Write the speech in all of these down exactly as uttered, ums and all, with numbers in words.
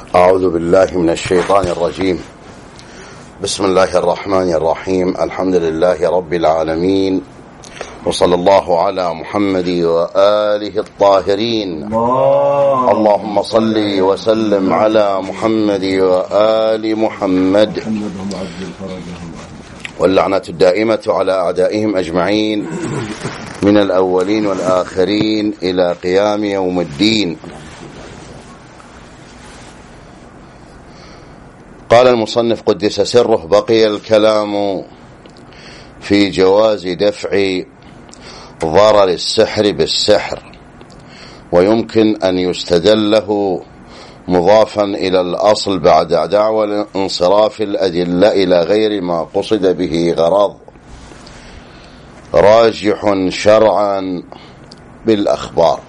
أعوذ بالله من الشيطان الرجيم. بسم الله الرحمن الرحيم. الحمد لله رب العالمين، وصلى الله على محمد وآله الطاهرين. الله. اللهم صل وسلم على محمد وآل محمد، واللعنة الدائمة على أعدائهم أجمعين من الأولين والآخرين إلى قيام يوم الدين. قال المصنف قدس سره: بقي الكلام في جواز دفع ضرر السحر بالسحر، ويمكن أن يستدل له مضافا إلى الأصل بعد دعوى انصراف الأدلة إلى غير ما قصد به غرض، راجح شرعا بالأخبار.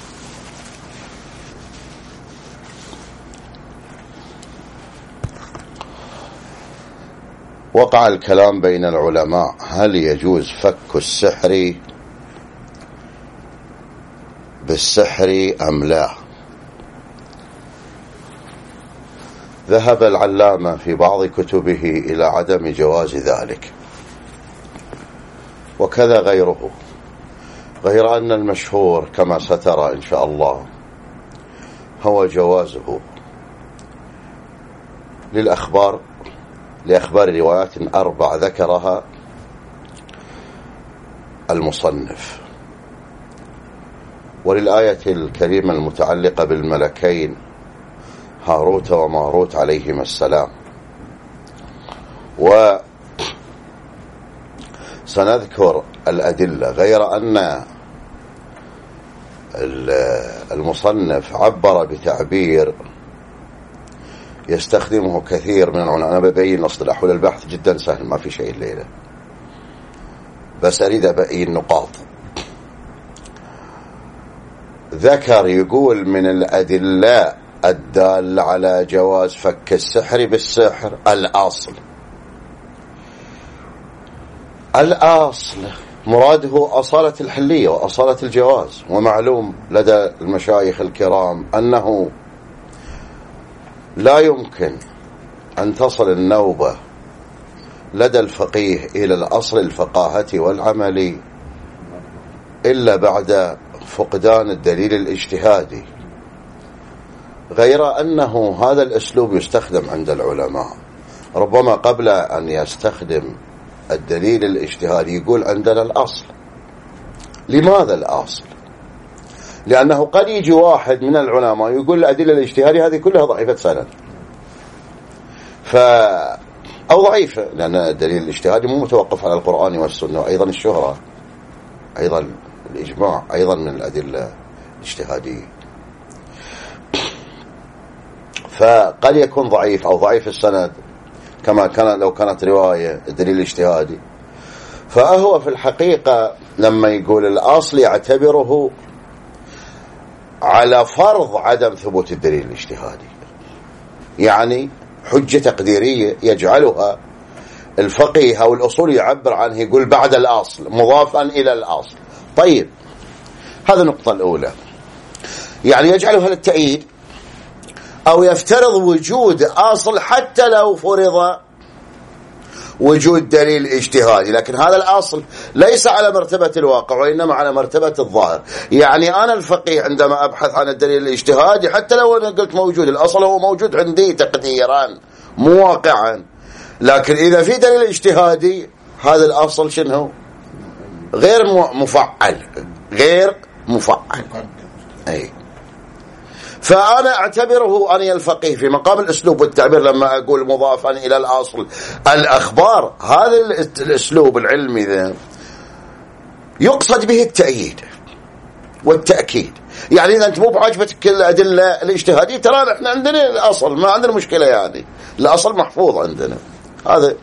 وقع الكلام بين العلماء: هل يجوز فك السحر بالسحر أم لا؟ ذهب العلامة في بعض كتبه إلى عدم جواز ذلك، وكذا غيره، غير أن المشهور كما سترى إن شاء الله هو جوازه للأخبار، لأخبار روايات أربع ذكرها المصنف، وللآية الكريمة المتعلقة بالملكين هاروت وماروت عليهما السلام. وسنذكر الأدلة، غير أن المصنف عبر بتعبير يستخدمه كثير من العلماء. أنا ببين اصطلاح، والبحث جدا سهل، ما في شيء الليلة، بس أريد أبين نقاط. ذكر يقول من الأدلة الدالة على جواز فك السحر بالسحر الأصل. الأصل مراده أصالة الحلية وأصالة الجواز، ومعلوم لدى المشايخ الكرام أنه لا يمكن أن تصل النوبة لدى الفقيه إلى الأصل الفقاهة والعملي إلا بعد فقدان الدليل الاجتهادي، غير أنه هذا الأسلوب يستخدم عند العلماء ربما قبل أن يستخدم الدليل الاجتهادي يقول عندنا الأصل. لماذا الأصل؟ لأنه قد يجي واحد من العلماء يقول الأدلة الاجتهادية هذه كلها ضعيفة سند، ف أو ضعيفة، لأن الدليل الاجتهادي مو متوقف على القرآن والسنة، وأيضا الشهرة، أيضا الإجماع، أيضا من الأدلة الاجتهادية. فقد يكون ضعيف أو ضعيف السند كما كان لو كانت رواية الدليل الاجتهادي. فهو في الحقيقة لما يقول الأصل يعتبره على فرض عدم ثبوت الدليل الاجتهادي، يعني حجة تقديرية يجعلها الفقيه أو الأصول يعبر عنه، يقول بعد الأصل مضافا إلى الأصل. طيب، هذا النقطة الأولى، يعني يجعلها للتأييد أو يفترض وجود أصل حتى لو فرض وجود دليل اجتهادي، لكن هذا الأصل ليس على مرتبة الواقع وإنما على مرتبة الظاهر. يعني أنا الفقيه عندما أبحث عن الدليل الاجتهادي حتى لو أنا قلت موجود، الأصل هو موجود عندي تقديرا مو واقعا، لكن إذا في دليل اجتهادي هذا الأصل شنو؟ غير مفعل، غير مفعل. أي، فأنا أعتبره أني الفقيه في مقام الأسلوب والتعبير لما أقول مضافا إلى الأصل الأخبار. هذا الأسلوب العلمي ذا يقصد به التأييد والتأكيد. يعني إذا أنت مو بعجبتك الأدلة الاجتهادية، ترى إحنا عندنا الأصل، ما عندنا مشكلة، يعني الأصل محفوظ عندنا. هذا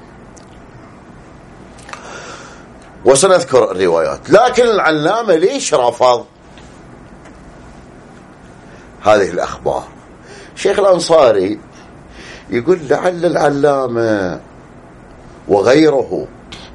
وسنذكر الروايات. لكن العلامة ليش رفض هذه الأخبار؟ شيخ الأنصاري يقول لعل العلامة وغيره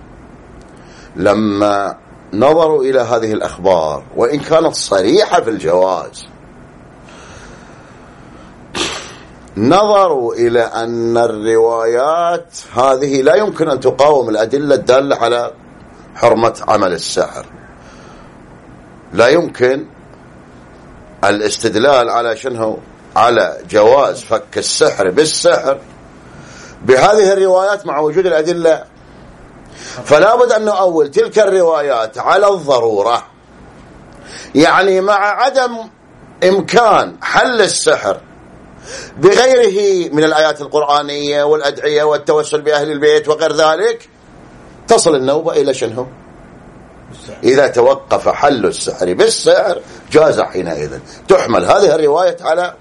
لما نظروا إلى هذه الأخبار وإن كانت صريحة في الجواز نظروا إلى أن الروايات هذه لا يمكن أن تقاوم الأدلة الدالة على حرمة عمل السحر، لا يمكن الاستدلال على شنو؟ على جواز فك السحر بالسحر بهذه الروايات مع وجود الأدلة. فلا بد أن نؤول تلك الروايات على الضرورة، يعني مع عدم إمكان حل السحر بغيره من الآيات القرآنية والأدعية والتوسل بأهل البيت وغير ذلك، تصل النوبة إلى شنو؟ إذا توقف حل السحر بالسحر جاز حينئذ تحمل هذه الرواية على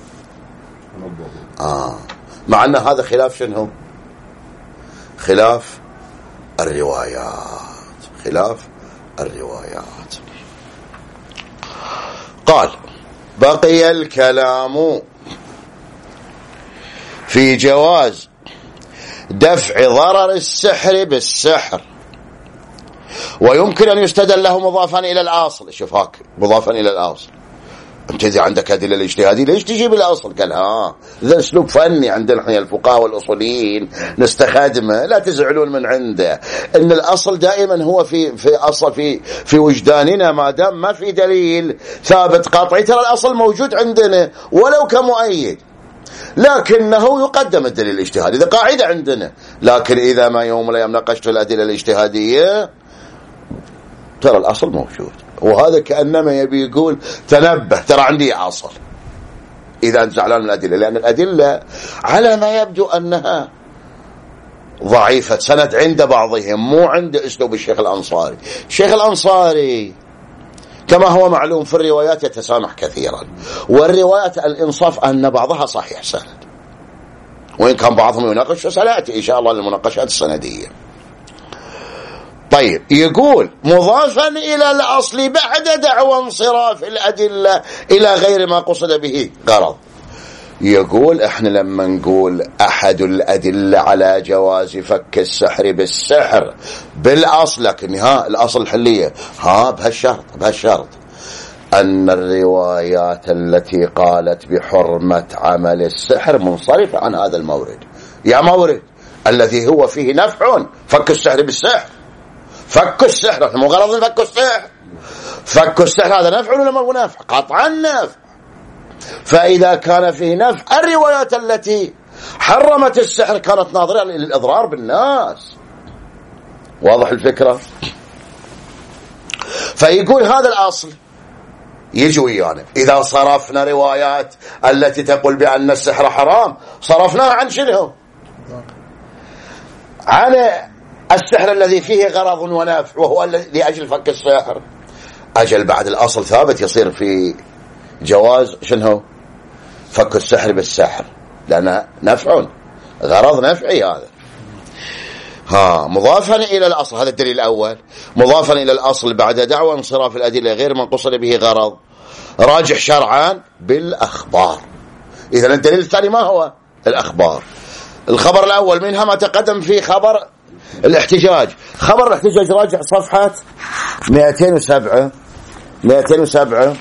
آه مع أن هذا خلاف شنو؟ خلاف الروايات، خلاف الروايات. قال: بقي الكلام في جواز دفع ضرر السحر بالسحر، ويمكن أن يستدل له مضافا إلى الأصل. شوف هاك مضافا إلى الأصل، أنت إذا عندك أدلة الاجتهادية ليش تجيب الأصل؟ قال ها ذا أسلوب فني عندنا احنا الفقهاء والأصوليين نستخدمه، لا تزعلون من عنده. إن الأصل دائما هو في في أصل في في وجداننا، ما دام ما في دليل ثابت قاطعي ترى الأصل موجود عندنا ولو كمؤيد، لكنه يقدم الدليل الاجتهادي، إذا قاعدة عندنا. لكن إذا ما يوم لا يوم ناقشت الأدلة الاجتهادية ترى الأصل موجود. وهذا كأنما يبي يقول تنبه ترى عندي أصل إذا أنت زعلان من الأدلة، لأن الأدلة على ما يبدو أنها ضعيفة سند عند بعضهم، مو عند أسلوب الشيخ الأنصاري. الشيخ الأنصاري كما هو معلوم في الروايات يتسامح كثيرا، والروايات الإنصاف أن بعضها صحيح سند، وإن كان بعضهم يناقش سنأتي إن شاء الله للمناقشات السندية. طيب يقول مضافا إلى الأصل بعد دعوى انصراف الأدلة إلى غير ما قصد به غرض. يقول احنا لما نقول أحد الأدلة على جواز فك السحر بالسحر بالأصل، لكن ها الأصل الحلية ها بهالشرط بهالشرط أن الروايات التي قالت بحرمة عمل السحر منصرفة عن هذا المورد، يا مورد الذي هو فيه نفع فك السحر بالسحر. فك السحر احنا مو غرض فك السحر، فك السحر هذا نفع ولا ما هو نفع؟ قطعا نفع. فإذا كان فيه نفع الروايات التي حرمت السحر كانت ناظرة للإضرار بالناس. واضح الفكرة؟ فيقول هذا الأصل يجي ويانا. إذا صرفنا روايات التي تقول بأن السحر حرام صرفناها عن شنو؟ عن السحر الذي فيه غرض ونفع وهو لأجل فك السحر. أجل بعد الأصل ثابت يصير في جواز شنو؟ فك السحر بالسحر، لأنه نفع غرض نفعي هذا. ها مضافا إلى الأصل، هذا الدليل الأول. مضافا إلى الأصل بعد دعوى انصراف الأدلة غير من قصد به غرض راجح شرعا بالأخبار. إذا الدليل الثاني ما هو؟ الأخبار. الخبر الأول منها ما تقدم في خبر الاحتجاج. خبر الاحتجاج راجع صفحة مئتين وسبعة مئتين وسبعة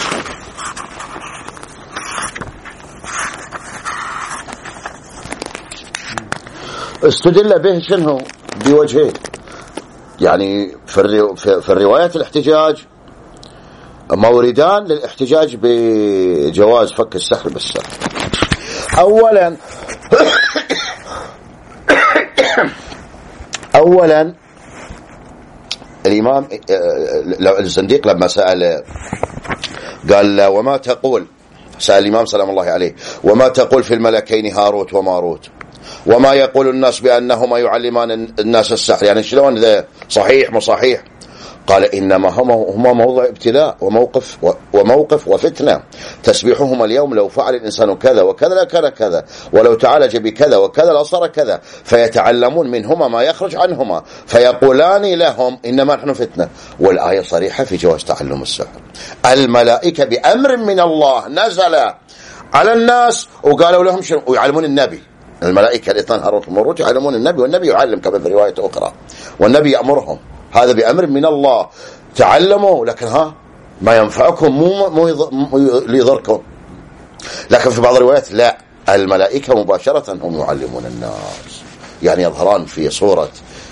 استدل به شنو؟ بوجهين، يعني في, الرو... في الروايات الاحتجاج موردان للاحتجاج بجواز فك السحر بالسحر. أولا أولا الإمام الزنديق لما سأل قال وما تقول، سأل الإمام سلام الله عليه وما تقول في الملكين هاروت وماروت وما يقول الناس بأنهما يعلمان الناس السحر، يعني شلون ذا صحيح مو صحيح؟ قال إنما هما موضع ابتلاء وموقف وموقف وفتنة، تسبيحهما اليوم لو فعل الإنسان كذا وكذا لكان كذا، ولو تعالج بكذا وكذا لصار كذا، فيتعلمون منهما ما يخرج عنهما فيقولان لهم إنما نحن فتنة. والآية صريحة في جواز تعلم السحر. الملائكة بأمر من الله نزل على الناس وقالوا لهم شنو؟ ويعلمون النبي. الملائكة الاثنان هاروت وماروت يعلمون النبي، والنبي يعلم كما في رواية أخرى، والنبي يأمرهم. هذا بأمر من الله، تعلموا لكن ها ما ينفعكم مو مو ليضركم. لكن في بعض الروايات لا، الملائكة مباشرة هم يعلمون الناس، يعني يظهران في صورة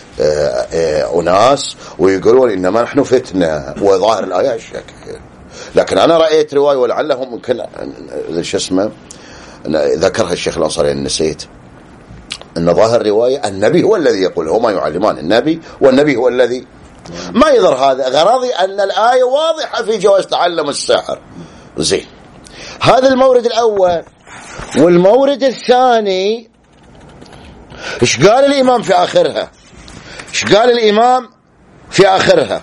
أناس ويقولون إنما نحن فتنة، وظاهر الآية الشكل. لكن أنا رأيت رواية ولعلهم ممكن شو اسمه ذكرها الشيخ الأنصاري نسيت، أن ظاهر رواية النبي هو الذي يقول، هما يعلمان النبي والنبي هو الذي ما يظهر. هذا غرضي أن الآية واضحة في جواز تعلم السحر. زين، هذا المورد الأول. والمورد الثاني إيش قال الإمام في آخرها؟ إيش قال الإمام في آخرها؟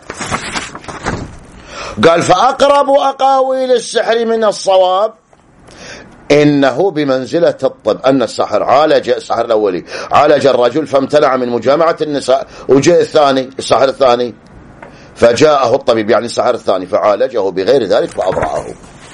قال فأقرب أقاويل السحر من الصواب إنه بمنزلة الطب، أن السحر عالج، السحر الأولي عالج الرجل فامتنع من مجامعة النساء، وجاء الثاني السحر الثاني فجاءه الطبيب يعني السحر الثاني فعالجه بغير ذلك فأبرأه.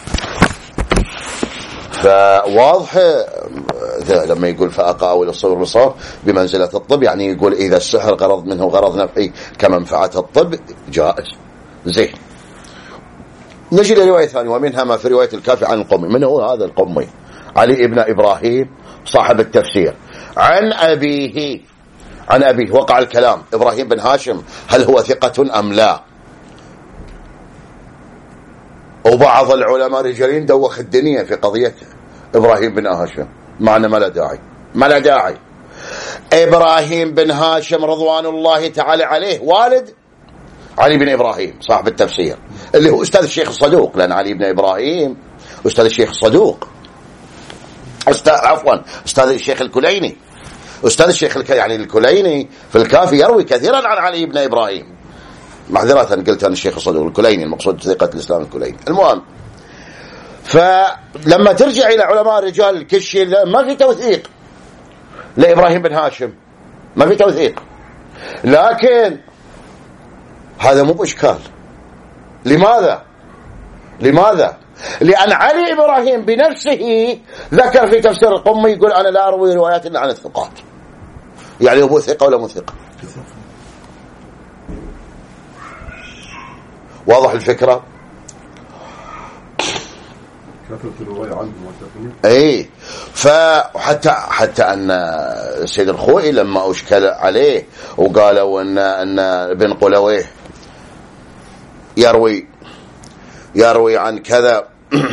فواضح لما يقول فأقاويل الصبر بالصواب بمنزلة الطب، يعني يقول إذا السحر غرض منه غرض نفعي كمنفعة الطب جائز. زين، نجي لرواية ثانية، ومنها ما في رواية الكافي عن القمي. من هو هذا القمي؟ علي ابن إبراهيم صاحب التفسير، عن أبيه عن أبيه وقع الكلام إبراهيم بن هاشم هل هو ثقة أم لا؟ وبعض العلماء رجالين دوخ الدنيا في قضية إبراهيم بن هاشم، معنى ما لا داعي ما لا داعي. إبراهيم بن هاشم رضوان الله تعالى عليه والد علي بن إبراهيم صاحب التفسير، اللي هو أستاذ الشيخ الصدوق، لأن علي بن إبراهيم أستاذ الشيخ الصدوق، أستاذ عفوا أستاذ الشيخ الكليني، أستاذ الشيخ الك... يعني الكليني في الكافي يروي كثيرا عن علي بن إبراهيم. معذرة قلت أنا الشيخ الصدوق، الكليني المقصود ثقة الإسلام الكليني. المهم، فلما ترجع إلى علماء الرجال الكشي ما في توثيق لإبراهيم بن هاشم، ما في توثيق، لكن هذا مو بإشكال. لماذا؟ لماذا؟ لأن علي إبراهيم بنفسه ذكر في تفسير القمي يقول أنا لا أروي روايات إلا عن الثقات، يعني هو ثقة ولا مو ثقة؟ واضح الفكرة؟ اي، فحتى حتى ان السيد الخوئي لما اشكل عليه وقالوا ان ان ابن قلويه يروي يروي عن كذا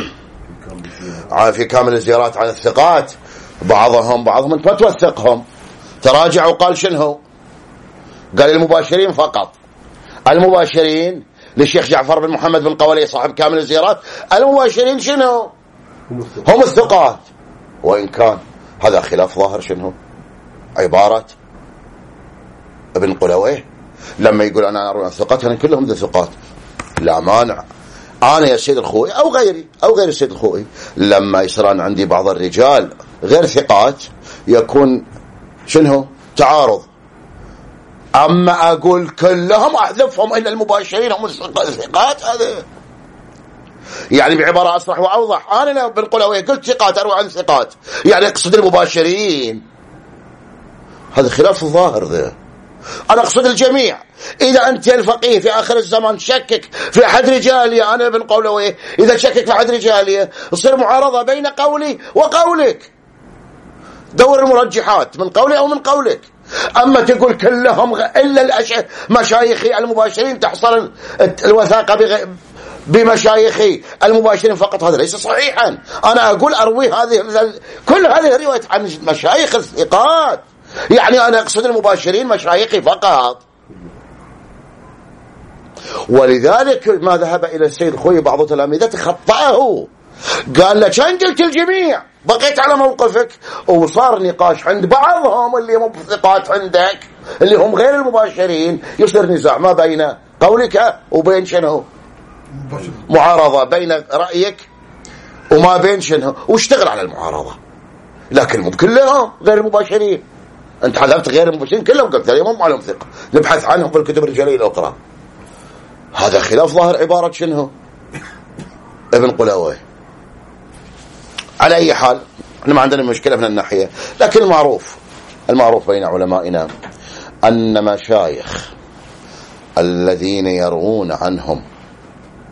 في كامل الزيارات عن الثقات، بعضهم بعضهم انت ما توثقهم، تراجع وقال شنو؟ قال المباشرين فقط، المباشرين للشيخ جعفر بن محمد بن قولي صاحب كامل الزيارات، المباشرين شنو؟ هم الثقات. وإن كان هذا خلاف ظاهر شنو؟ عبارة ابن قلويه لما يقول أنا أروي عن الثقات يعني كلهم ذي ثقات، لا مانع. أنا يا سيد الخوئي أو غيري أو غير السيد الخوئي لما يصيران عندي بعض الرجال غير ثقات يكون شنو؟ تعارض. أما أقول كلهم أحذفهم إلا المباشرين هم الثقات، هذا يعني بعبارة أصرح وأوضح. أنا لو بالقلوية قلت ثقات أروي عن ثقات يعني أقصد المباشرين، هذا خلاف الظاهر ذا. أنا أقصد الجميع. إذا أنت الفقيه في آخر الزمان شكك في أحد رجالي أنا بن قولويه، إذا شكك في أحد رجالي تصير معارضة بين قولي وقولك، دور المرجحات من قولي أو من قولك. أما تقول كلهم إلا الأشياء مشايخي المباشرين تحصل الوثاقة بغ... بمشايخي المباشرين فقط، هذا ليس صحيحا. أنا أقول أروي هذه كل هذه الروايات عن مشايخ الثقات، يعني أنا أقصد المباشرين مشايخي فقط. ولذلك ما ذهب إلى السيد الخوئي بعض تلاميذته خطأه، قال له كان قلت الجميع بقيت على موقفك، وصار نقاش عند بعضهم اللي هم ثقات عندك اللي هم غير المباشرين، يصير نزاع ما بين قولك وبين شنو؟ معارضة بين رأيك وما بين شنو؟ واشتغل على المعارضة. لكن مو كلهم غير المباشرين، انت حذفت غير المباشرين كلهم قلت اليوم ما لهم ثقة، نبحث عنهم في الكتب الرجالية الأخرى. هذا خلاف ظاهر عبارة شنو؟ ابن قلاوي. على أي حال احنا ما عندنا مشكلة من الناحية، لكن المعروف المعروف بين علمائنا أن مشايخ الذين يروون عنهم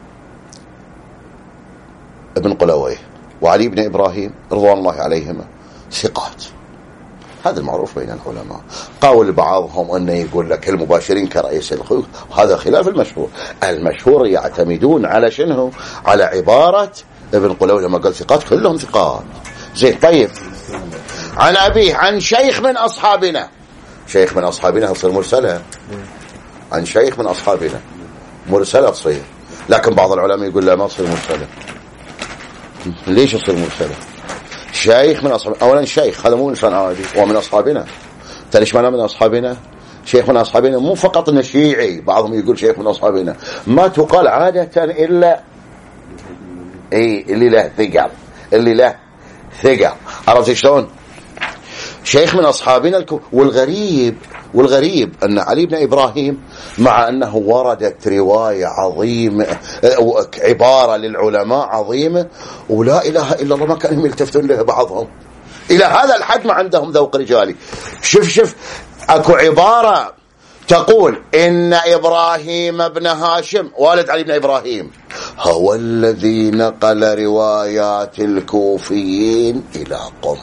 ابن قلاوي وعلي بن إبراهيم رضوان الله عليهما ثقات. هذا المعروف بين العلماء. قول بعضهم أنه يقول لك المباشرين كرئيس الخيوط، هذا خلاف المشهور. المشهور يعتمدون على شنو؟ على عبارة ابن قلول لما قال ثقات كلهم ثقات. زين. طيب، عن أبيه عن شيخ من أصحابنا. شيخ من أصحابنا تصير مرسلة. عن شيخ من أصحابنا مرسلة تصير، لكن بعض العلماء يقول لا ما تصير مرسلة. ليش تصير مرسلة؟ شيخ من أصحابنا. أولا شيخ هذا مو إنسان عادي، ومن أصحابنا. ليش معناه من أصحابنا؟ شيخ من أصحابنا مو فقط إنه شيعي، بعضهم يقول شيخ من أصحابنا، ما تقال عادة إلا إيه اللي له ثقل، اللي له ثقل. عرفت شلون؟ شيخ من أصحابنا الكو... والغريب والغريب أن علي بن إبراهيم مع أنه وردت رواية عظيمة، عبارة للعلماء عظيمة، ولا إله إلا الله ما كانوا يلتفتون له بعضهم إلى هذا الحد، ما عندهم ذوق رجالي. شوف شوف أكو عبارة تقول إن إبراهيم بن هاشم والد علي بن إبراهيم هو الذي نقل روايات الكوفيين إلى قم.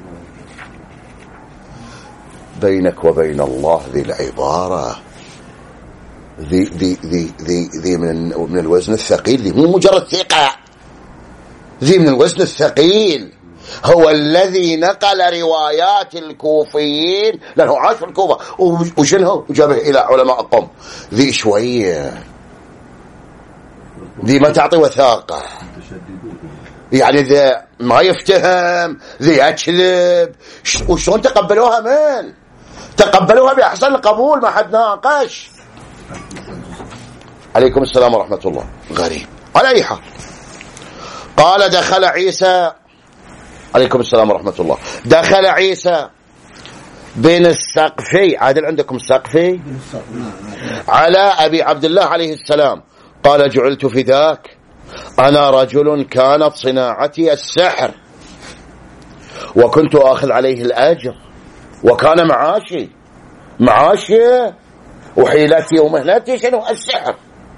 بينك وبين الله ذي العبارة ذي ذي ذي ذي, ذي من من الوزن الثقيل، ذي مو مجرد ثقة، ذي من الوزن الثقيل. هو الذي نقل روايات الكوفيين، لأنه عاش في الكوفة، وشنه وجابه إلى علماء قم. ذي شوية، ذي ما تعطي وثاقة، يعني ذي ما يفتهم، ذي أكذب. وشون تقبلوها؟ من تقبلوها بأحسن القبول، ما حد ناقش. عليكم السلام ورحمة الله. غريب. على أي حال، قال دخل عيسى، عليكم السلام ورحمة الله، دخل عيسى بن السقفي، عادل عندكم السقفي، على أبي عبد الله عليه السلام، قال جعلت في ذاك، أنا رجل كانت صناعتي السحر، وكنت آخذ عليه الأجر، وكان معاشي معاشي وحيلتي ومهنتي شنو؟ السحر.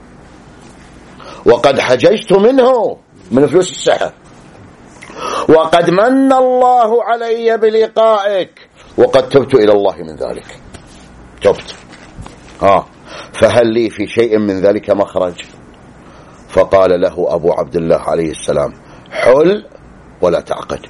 وقد حججت منه، من فلوس السحر، وقد من الله علي بلقائك، وقد تبت إلى الله من ذلك. تبت. ها فهل لي في شيء من ذلك مخرج؟ فقال له أبو عبد الله عليه السلام حل ولا تعقد.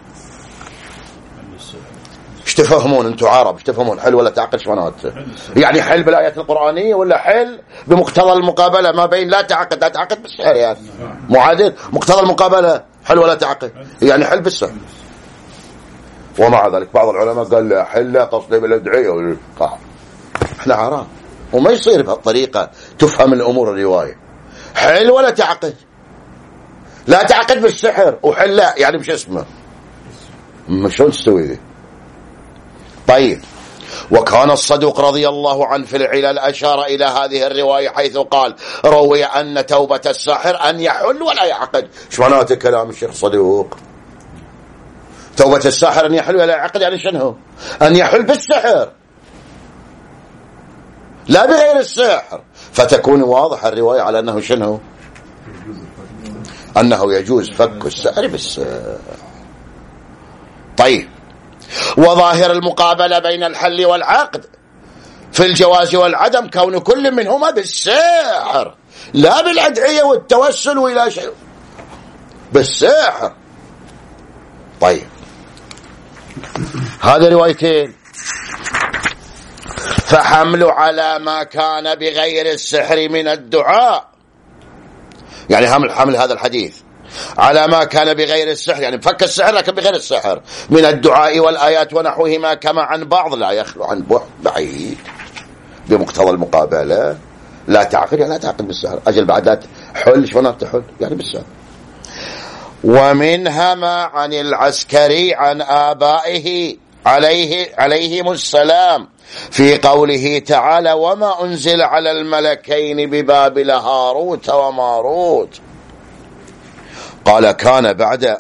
ايش تفهمون انتم عرب؟ ايش تفهمون حل ولا تعقد؟ شمانات يعني حل بالآيات القرآنية، ولا حل بمقتضى المقابلة ما بين لا تعقد لا تعقد بالسحر؟ يعني معادل مقتضى المقابلة حل ولا تعقد، يعني حل بالسحر. ومع ذلك بعض العلماء قال لا حل تصليب الأدعية والقاع. احنا عرب وما يصير بهالطريقة تفهم الأمور الرواية. حل ولا تعقد، لا تعقد بالسحر، وحل لا يعني مش اسمه، شلون تستوي ذي؟ طيب. وكان الصدوق رضي الله عنه في العلل أشار إلى هذه الرواية حيث قال روي أن توبة الساحر أن يحل ولا يعقد. شو معناته كلام الشيخ صدوق؟ توبة الساحر أن يحل ولا يعقد، يعني شنو؟ أن يحل بالسحر لا بغير السحر، فتكون واضحة الرواية على أنه شنو؟ أنه يجوز فك السحر بالسحر. طيب. وظاهر المقابلة بين الحل والعقد في الجواز والعدم كون كل منهما بالسحر، لا بالأدعية والتوسل وإلى شيء، بالسحر. طيب، هذا روايتين. فحمل على ما كان بغير السحر من الدعاء، يعني حمل حمل هذا الحديث على ما كان بغير السحر، يعني فك السحر لكن بغير السحر، من الدعاء والآيات ونحوهما، كما عن بعض لا يخلو عن بعيد بمقتضى المقابلة. لا تعقد يعني لا تعقد بالسحر، أجل بعد لا حل شلون تحل يعني بالسحر. ومنها ما عن العسكري عن آبائه عليه عليهم السلام في قوله تعالى وما أنزل على الملكين ببابل هاروت وماروت، قال كان بعد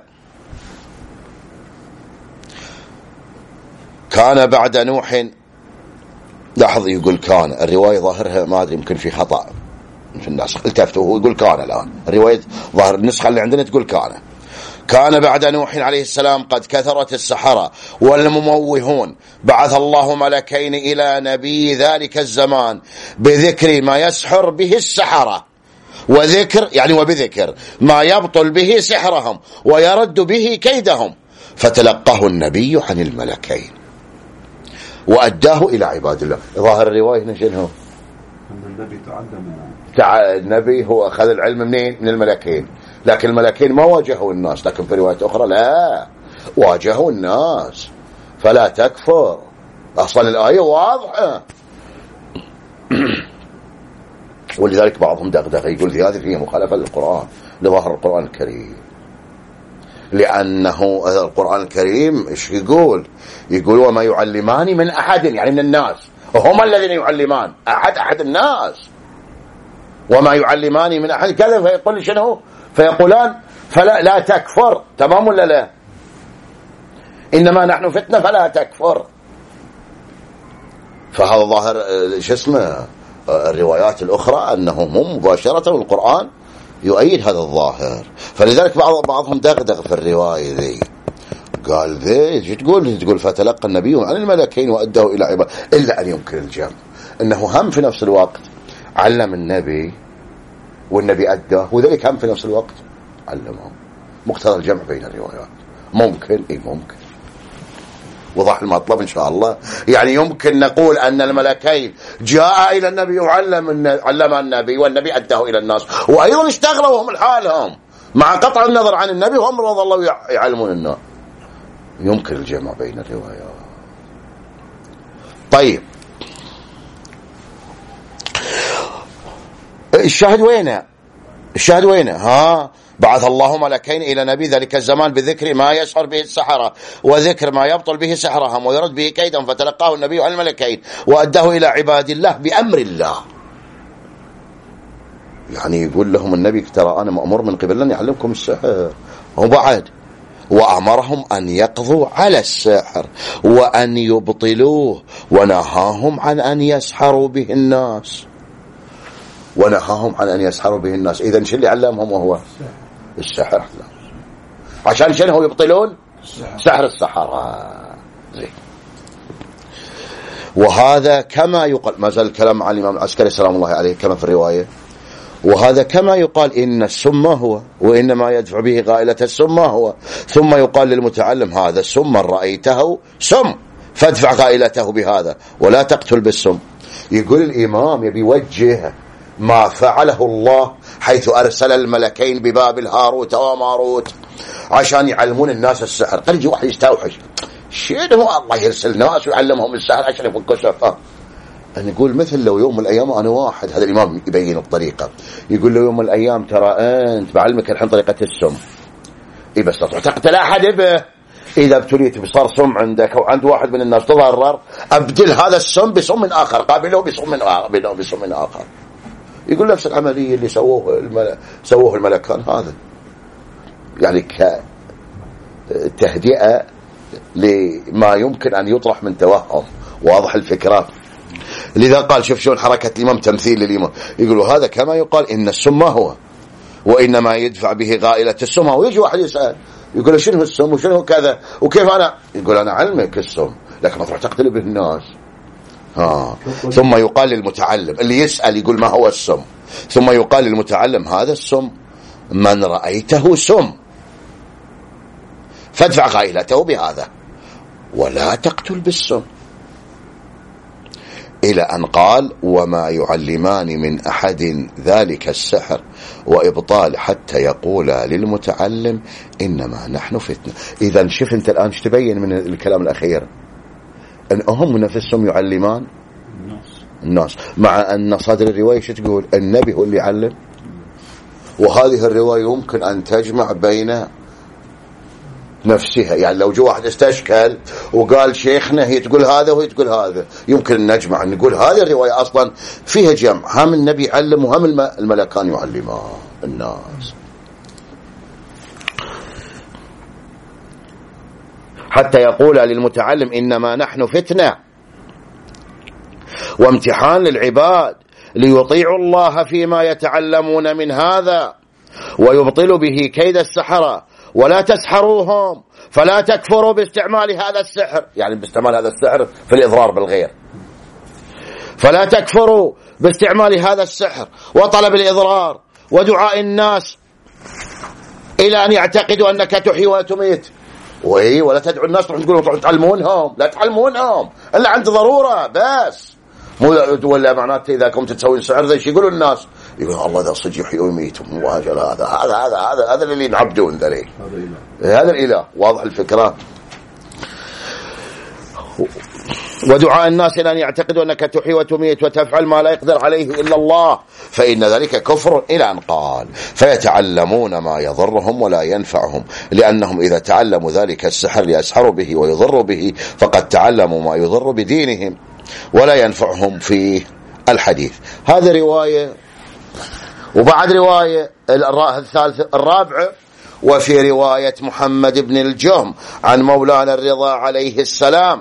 كان بعد نوح. لاحظ يقول كان، الرواية ظاهرها ما أدري يمكن في خطأ في النسخ، التفتوا هو يقول كان، الآن الرواية ظاهر النسخة اللي عندنا تقول كان كان بعد نوح عليه السلام قد كثرت السحرة والمموهون، بعث الله ملكين إلى نبي ذلك الزمان بذكر ما يسحر به السحرة، وذكر يعني وبذكر ما يبطل به سحرهم ويرد به كيدهم، فتلقاه النبي عن الملكين وأداه إلى عباد الله. ظاهر الرواية هنا شنو؟ أن النبي تعلم تع... النبي هو أخذ العلم منين؟ من الملكين، لكن الملكين ما واجهوا الناس، لكن في رواية أخرى لا، واجهوا الناس. فلا تكفر، أصلا الآية واضحة. ولذلك بعضهم دغدغ يقول في هذه فيها مخالفة للقرآن، لظاهر القرآن الكريم، لأنه القرآن الكريم إيش يقول؟ يقول وما يعلمان من أحد، يعني من الناس، هم الذين يعلمان أحد أحد الناس، وما يعلمان من أحد كذا، فيقول شنو؟ فيقولان فلا لا تكفر، تمام ولا لا؟ إنما نحن فتنة فلا تكفر. فهذا ظاهر شو اسمه الروايات الأخرى أنهم هم مباشرة القرآن يؤيد هذا الظاهر. فلذلك بعض بعضهم دغدغ في الرواية ذي، قال ذي شو تقول؟ تقول فتلقى النبي عن الملكين وأداه إلى عباد، إلا أن يمكن الجمع، أنه هم في نفس الوقت علم النبي والنبي أداه، وذلك هم في نفس الوقت علمهم. مقتضى الجمع بين الروايات ممكن، إيه ممكن، وضح المطلب إن شاء الله. يعني يمكن نقول أن الملكين جاء إلى النبي وعلم علم النبي والنبي أداه إلى الناس، وأيضا اشتغلوا وهم لحالهم مع قطع النظر عن النبي وهم رضي الله يعلمون الناس. يمكن الجمع بين الروايات. طيب الشاهد وينه؟ الشاهد وينه؟ ها بعث الله ملكين إلى نبي ذلك الزمان بذكر ما يسحر به السحرة وذكر ما يبطل به سحرهم ويرد به كيدهم، فتلقاه النبي عن الملكين وأداه إلى عباد الله بأمر الله. يعني يقول لهم النبي ترى أنا مأمور من قبل أن يعلمكم السحر، وبعد وأمرهم أن يقضوا على السحر وأن يبطلوه، ونهاهم عن أن يسحروا به الناس، ونهاهم عن أن يسحروا به الناس. إذن شو اللي علمهم؟ وهو السحر. عشان شنو يبطلون؟ سحر السحرة. زين. وهذا كما يقال، ما زال الكلام عن الإمام العسكري سلام الله عليه كما في الرواية، وهذا كما يقال إن السم هو، وإنما يدفع به غائلة السم هو، ثم يقال للمتعلم هذا السم من رأيته سم فادفع غائلته بهذا ولا تقتل بالسم. يقول الإمام يبي يوجه ما فعله الله حيث أرسل الملكين ببابل هاروت وماروت عشان يعلمون الناس السحر. قال يجي واحد يستوحش شنو الله يرسل ناس ويعلمهم السحر عشان يفكوا سحر. نقول مثل لو يوم من الأيام أنا واحد، هذا الإمام يبين الطريقة، يقول له يوم من الأيام ترى أنت بعلمك الحين طريقة السم، إيه بس تطلع تقتل أحد به، إذا ابتليت بصار سم عندك أو عند واحد من الناس تضرر، أبدل هذا السم بسم آخر، قابله بسم آخر بسم آخر. يقول نفس العملية اللي سووه الملك سووه الملكان هذا، يعني كتهدئة لما يمكن أن يطرح من توهم. واضح الفكرة؟ لذا قال شوف شلون حركة الإمام تمثيل للإمام، يقولوا هذا كما يقال إن السم هو وإنما يدفع به غائلة السم. ويجي واحد يسأل يقول شنو السم وشنو كذا وكيف أنا، يقول أنا علمك السم لكن ما تروح تقتل به الناس. ها. ثم يقال للمتعلم اللي يسأل يقول ما هو السم، ثم يقال للمتعلم هذا السم من رأيته سم فادفع غائلته بهذا ولا تقتل بالسم، إلى أن قال وما يعلمان من أحد ذلك السحر وإبطال حتى يقول للمتعلم إنما نحن فتنة. إذا شوف أنت الآن ايش تبين من الكلام الأخير؟ أن هم نفسهم يعلمان الناس, الناس. مع أن صدر الرواية شو تقول؟ النبي هو اللي يعلم. وهذه الرواية يمكن أن تجمع بين نفسها، يعني لو جو واحد استشكل وقال شيخنا هي تقول هذا وهي تقول هذا، يمكن أن نجمع أن نقول هذه الرواية أصلا فيها جمع، هم النبي يعلم وهم الملكان يعلمان الناس. حتى يقول للمتعلم إنما نحن فتنة وامتحان للعباد ليطيعوا الله فيما يتعلمون من هذا ويبطلوا به كيد السحرة ولا تسحروهم فلا تكفروا باستعمال هذا السحر، يعني باستعمال هذا السحر في الإضرار بالغير، فلا تكفروا باستعمال هذا السحر وطلب الإضرار ودعاء الناس إلى أن يعتقدوا أنك تحيي وتميت. وإيه ولا تدعوا الناس تروحوا تقولوا تروحوا تعلمونهم، لا تعلمونهم إلا عند ضرورة بس، مو ولا معناته إذا كنت تسوي سحر ذا شو يقولوا الناس؟ يقولون الله ذا صدق يحيي ويميت هذا هذا هذا هذا هذا اللي ينعبدون ذلك، هذا الإله. واضح الفكرة؟ ودعاء الناس إلى أن يعتقدوا أنك تحيي وتميت وتفعل ما لا يقدر عليه إلا الله فإن ذلك كفر، إلى أن قال فيتعلمون ما يضرهم ولا ينفعهم، لأنهم إذا تعلموا ذلك السحر ليسحروا به ويضروا به فقد تعلموا ما يضر بدينهم ولا ينفعهم في الحديث. هذه رواية. وبعد رواية الثالثة الرابعة وفي رواية محمد بن الجهم عن مولانا الرضا عليه السلام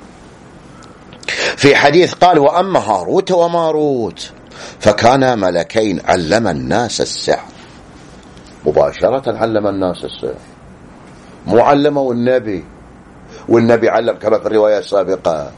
في حديث قال وأما هاروت وماروت فكانا ملكين علم الناس السحر، مباشرة علم الناس السحر، مو علموا النبي والنبي علم كما في الرواية السابقة،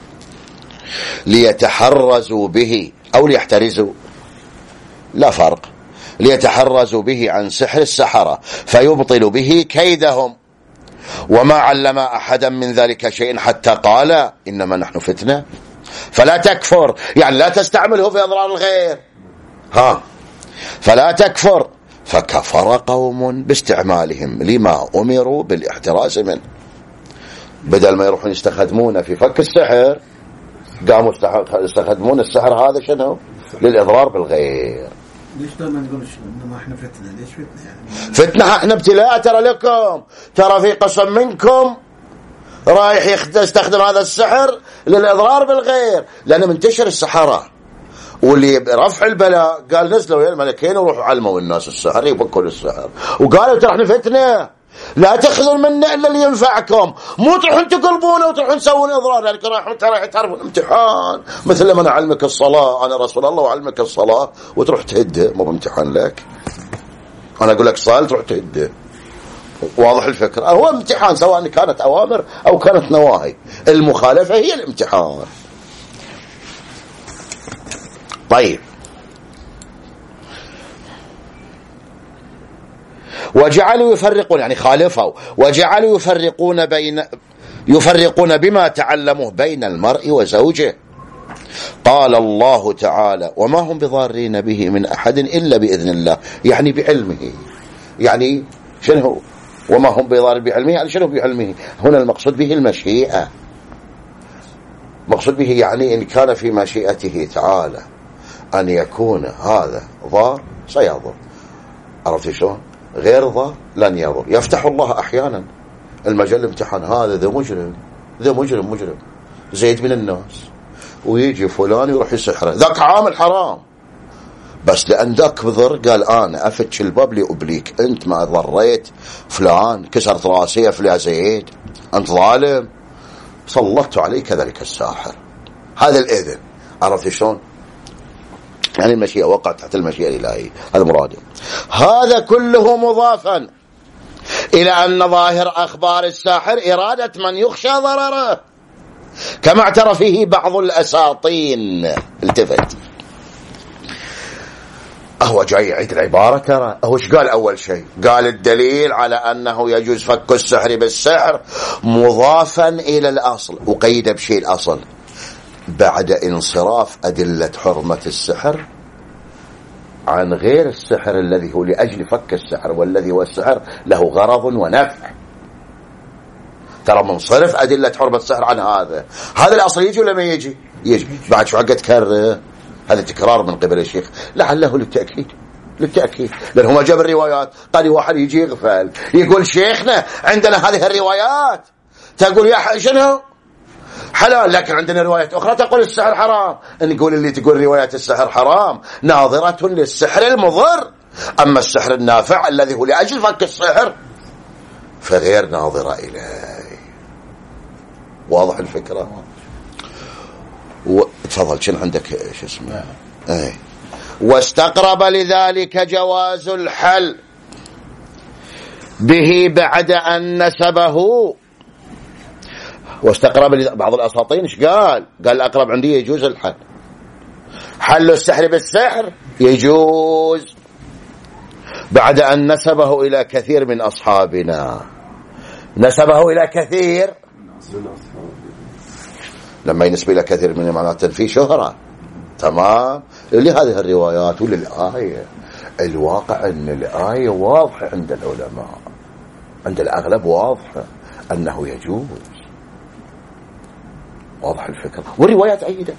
ليتحرزوا به أو ليحترزوا لا فرق، ليتحرزوا به عن سحر السحرة فيبطل به كيدهم، وما علم أحدا من ذلك شيء حتى قال إنما نحن فتنة فلا تكفر، يعني لا تستعمله في أضرار الغير، ها فلا تكفر. فكفر قوم باستعمالهم لما أمروا بالاحتراز منه، بدل ما يروحون يستخدمونه في فك السحر قاموا يستخدمون السحر هذا شنو للإضرار بالغير. ليش ما نقولش إنما إحنا فتنة؟ ليش فتنة يعني؟ فتنة إحنا ابتلاء ترى لكم، ترى في قسم منكم رايح يستخدم هذا السحر للإضرار بالغير، لأنه منتشر السحرة، واللي برفع البلاء قال نزلوا يا الملكين وروحوا علموا الناس السحر يفكوا السحر، وقالوا ترى إحنا فتنة لا تأخذون منا إلا اللي ينفعكم، مو تروحون تقلبونه وتروحون تسوون إضرار، يعني رايحون ترى تعرفون امتحان مثل لما أنا أعلمك الصلاة أنا رسول الله وأعلمك الصلاة وتروح تهده، مو بامتحان لك، أنا أقول لك صال تروح تهده. واضح الفكرة؟ هو امتحان سواء كانت أوامر أو كانت نواهي، المخالفة هي الامتحان. طيب وجعلوا يفرقون يعني خالفوا، وجعلوا يفرقون بين يفرقون بما تعلموه بين المرء وزوجه. قال الله تعالى وما هم بضارين به من أحد إلا بإذن الله، يعني بعلمه، يعني شنو وما هم بضارين بعلمه، يعني شنو بعلمه هنا المقصود به المشيئة، مقصود به يعني إن كان في مشيئته تعالى أن يكون هذا ضار سيضر، عرفت شلون؟ غير ضار لن يضر. يفتح الله أحيانا المجال امتحان هذا ذا مجرم ذا مجرم مجرم زيد من الناس، ويجي فلان يروح يسحره، ذاك عامل حرام بس لأن ذاك بضر قال أنا أفتش الباب لأبليك، أنت ما ضريت فلان كسرت راسي فلان زيد أنت ظالم سلطت عليك ذلك الساحر، هذا الإذن. عرفت شلون؟ يعني المشيئة وقعت تحت المشيئة الإلهية، هذا مراده. هذا كله مضافا إلى أن ظاهر أخبار الساحر إرادة من يخشى ضرره، كما اعترف فيه بعض الأساطين. التفت هو جاي يعيد العبارة، ترى هو ايش قال أول شيء؟ قال الدليل على أنه يجوز فك السحر بالسحر مضافا إلى الأصل، وقيد بشيء الأصل بعد انصراف أدلة حرمة السحر عن غير السحر الذي هو لأجل فك السحر، والذي هو السحر له غرض ونفع. ترى منصرف أدلة حرمة السحر عن هذا، هذا الأصل يجي ولا ما يجي؟ يجي. بعد شو عقد كرر هذا تكرار من قبل الشيخ لعله للتأكيد، للتأكيد لأن هو جاب الروايات. قال واحد يجي يغفل يقول شيخنا عندنا هذه الروايات تقول يا شنو حلال، لكن عندنا روايات أخرى تقول السحر حرام. نقول اللي تقول روايات السحر حرام ناظرة للسحر المضر، أما السحر النافع الذي هو لأجل فك السحر فغير ناظرة إليه. واضح الفكرة؟ و... تفضل شنو عندك شو اسمه؟ ايه. واستقرب لذلك جواز الحل به بعد أن نسبه. واستقرب بعض الأساطين ايش قال؟ قال الأقرب عندي يجوز الحل، حل السحر بالسحر يجوز بعد أن نسبه إلى كثير من أصحابنا. نسبه إلى كثير، لما ينسب إلى كثير من معناته في شهرة، تمام، لهذه الروايات وللآية. الواقع أن الآية واضحة عند العلماء، عند الأغلب واضحة أنه يجوز، واضح الفكرة، والروايات أيدت.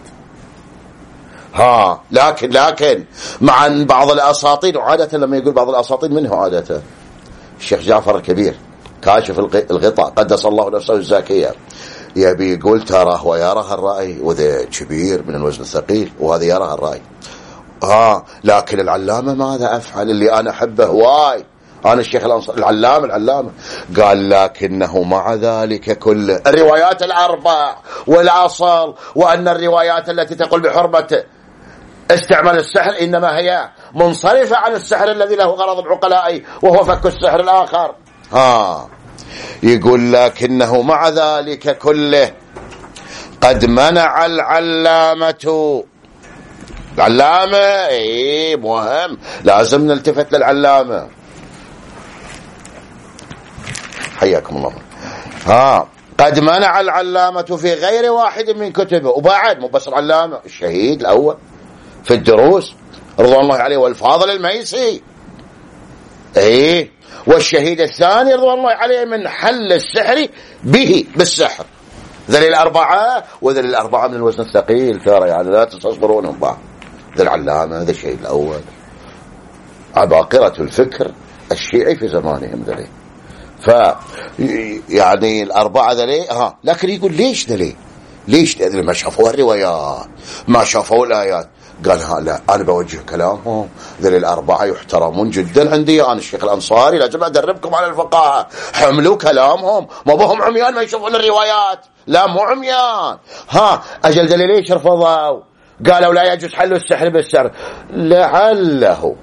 ها لكن لكن مع بعض الأساطين، وعادة لما يقول بعض الأساطين منه عادة الشيخ جعفر الكبير كاشف الغطاء قدس الله نفسه الزاكية، يبي يقول تراه ويراه الرأي، وذا كبير من الوزن الثقيل وهذا يراه الرأي. ها لكن العلامة ماذا أفعل؟ اللي أنا أحبه واي، أنا الشيخ الأنصاري العلامة العلامة قال لكنه مع ذلك كله الروايات الأربع والأصل، وأن الروايات التي تقول بحرمة استعمال السحر إنما هي منصرفة عن السحر الذي له غرض العقلاء وهو فك السحر الآخر. ها يقول لكنه مع ذلك كله قد منع العلامة. العلامة ايه مهم، لازم نلتفت للعلامة، حياكم الله. ها قد منع العلامة في غير واحد من كتبه، وبعد مو بس العلامة، الشهيد الأول في الدروس رضوان الله عليه والفاضل الميسي، ايه، والشهيد الثاني رضوان الله عليه من حل السحر به بالسحر. ذل الأربعة، وذل الأربعة من الوزن الثقيل ترى، يعني لا تستصغرونهم بعض. ذا العلامة، ذا الشهيد الأول، عباقرة الفكر الشيعي في زمانهم ذلك. ف يعني الأربعة ذلك ها، لكن يقول ليش ذلك؟ ليش ذلك؟ ما شافوا الروايات، ما شافوا الآيات. قال ها لا، أنا بوجه كلامهم، ذل الأربعة يحترمون جدا عندي، أنا الشيخ الأنصاري لازم أدربكم على الفقهاء، حملوا كلامهم، ما بهم عميان ما يشوفون الروايات، لا مو عميان. ها أجل ذل ليش رفضوا؟ قالوا لا يجوز حل السحر بالسحر، لعله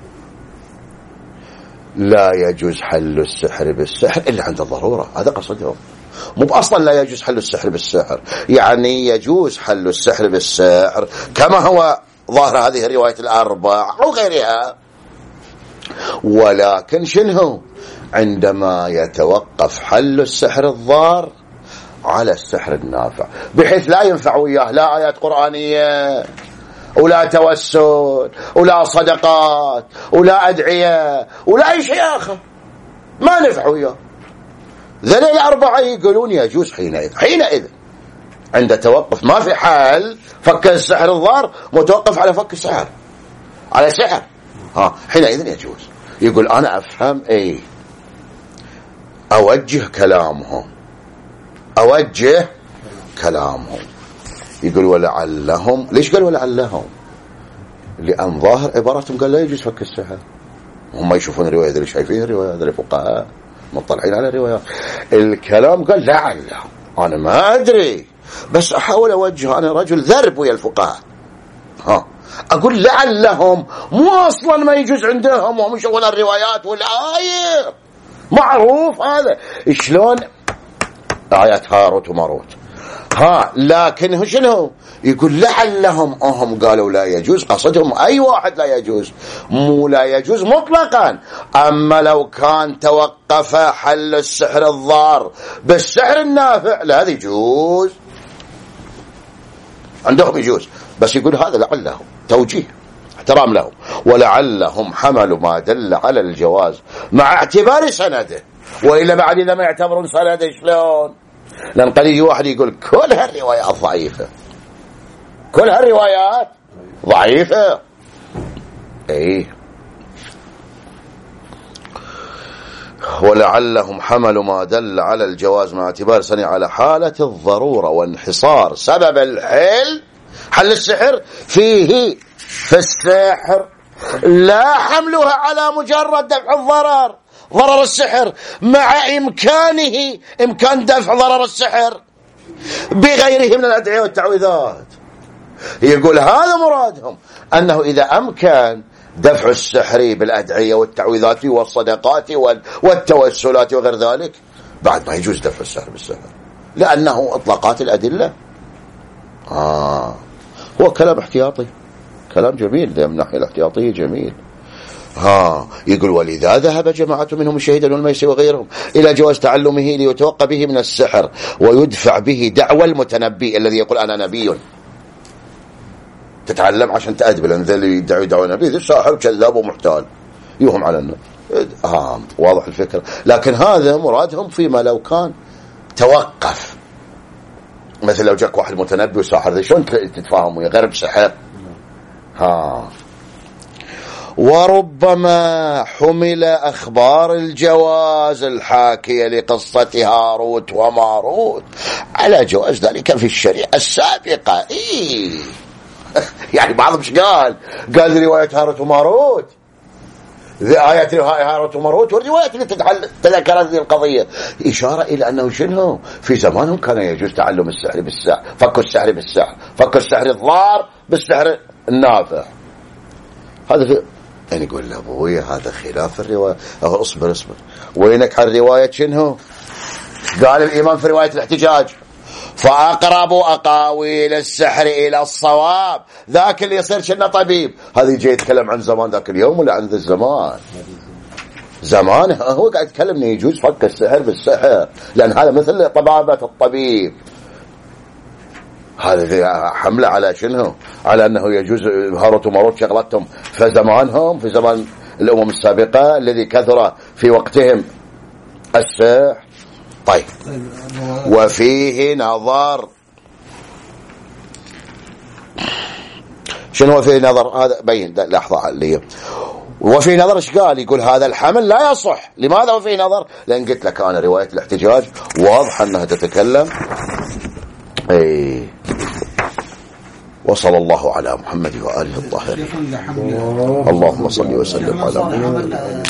لا يجوز حل السحر بالسحر إلا عند الضرورة، هذا قصدهم، مو أصلا لا يجوز حل السحر بالسحر، يعني يجوز حل السحر بالسحر كما هو ظاهر هذه الرواية الأربع أو غيرها، ولكن شنو عندما يتوقف حل السحر الضار على السحر النافع، بحيث لا ينفع وياه لا آيات قرآنية ولا توسل ولا صدقات ولا أدعية ولا أي شيء آخر، ما نفع وياه. ذلك الأربعة يقولون يجوز حينئذ، حينئذ عند توقف ما في حال فك السحر الضار، متوقف على فك السحر على سحر، ها حينئذ يجوز. يقول أنا أفهم ايه، أوجه كلامهم، أوجه كلامهم. يقول ولعلهم، ليش قال ولعلهم؟ لأن ظاهر عبارتهم قال لا يجوز فك السحر، هم يشوفون الرواية اللي شايفين الرواية اللي فقهاء مطلعين على الروايات، الكلام قال لعلهم، أنا ما أدري بس أحاول أوجه، أنا رجل ذرب ويا الفقهاء، ها أقول لعلهم، مو أصلا ما يجوز عندهم وهم يشوفون الروايات والآية، معروف هذا شلون آيات هاروت وماروت. ها لكن شنو يقول لعلهم هم قالوا لا يجوز، قصدهم أي واحد لا يجوز، مو لا يجوز مطلقا. أما لو كان توقف حل السحر الضار بالسحر النافع لا هذا يجوز عندهم، يجوز، بس يقول هذا لعلهم توجيه احترام لهم، ولعلهم حملوا ما دل على الجواز مع اعتبار سنده، وإلا بعد إذا ما يعتبرون سنده شلون؟ لأن قد يجي واحد يقول كل هالروايات ضعيفة، كل هالروايات ضعيفة، ايه، ولعلهم حملوا ما دل على الجواز مع اعتبار سنة على حالة الضرورة وانحصار سبب الحل حل السحر فيه في السحر، لا حملها على مجرد دفع الضرر، ضرر السحر مع إمكانه إمكان دفع ضرر السحر بغيره من الأدعية والتعويذات. يقول هذا مرادهم، أنه إذا أمكن دفع السحر بالأدعية والتعويذات والصدقات والتوسلات وغير ذلك بعد ما يجوز دفع السحر بالسحر، لأنه إطلاقات الأدلة. آه هو كلام احتياطي، كلام جميل من الناحية الاحتياطية جميل. ها يقول ولذا ذهب جماعة منهم الشهيد والميسي وغيرهم إلى جواز تعلمه ليتوقى به من السحر ويدفع به دعوى المتنبي الذي يقول أنا نبي. تتعلم عشان تأدب، لأن ذا اللي يدعي دعوى نبي ذي ساحر وكذاب ومحتال يوهم على الناس. آه واضح الفكرة. لكن هذا مرادهم فيما لو كان توقف، مثل لو جاك واحد متنبي وساحر ذي شلون تتفاهم ويا غير بسحر. ها وربما حمل أخبار الجواز الحاكية لقصة هاروت وماروت على جواز ذلك في الشريعة السابقة. إيه يعني بعضهم ايش قال؟ قال رواية هاروت وماروت، ذي آيات هاروت وماروت والروايات اللي تذكرت هذه القضية، إشارة إلى أنه شنو في زمانهم كان يجوز تعلم السحر بالسحر، فك السحر بالسحر، فك السحر الضار بالسحر النافع. هذا في يعني يقول له أبوي هذا خلاف الرواية. أهو اصبر اصبر وينك عن رواية شنو؟ قال الإمام في رواية الاحتجاج فأقرب أقاويل السحر إلى الصواب ذاك اللي يصير شنه طبيب. هذا يجي يتكلم عن زمان ذاك اليوم ولا عن ذا الزمان؟ زمان هو قاعد يتكلم انه يجوز فك السحر بالسحر، لأن هذا مثل طبابة الطبيب. هذا حملة على شنو؟ على أنه يجوز هاروت وماروت شغلتهم في زمانهم، في زمان الأمم السابقة الذي كثر في وقتهم السحر. طيب وفيه نظر. شنو فيه نظر؟ هذا بين لحظة اللي وفي نظر ايش قال؟ يقول هذا الحمل لا يصح. لماذا وفي نظر؟ لأن قلت لك أنا رواية الاحتجاج واضح أنها تتكلم. اي وصلى الله على محمد وآله الطاهرين. اللهم صل وسلم على محمد.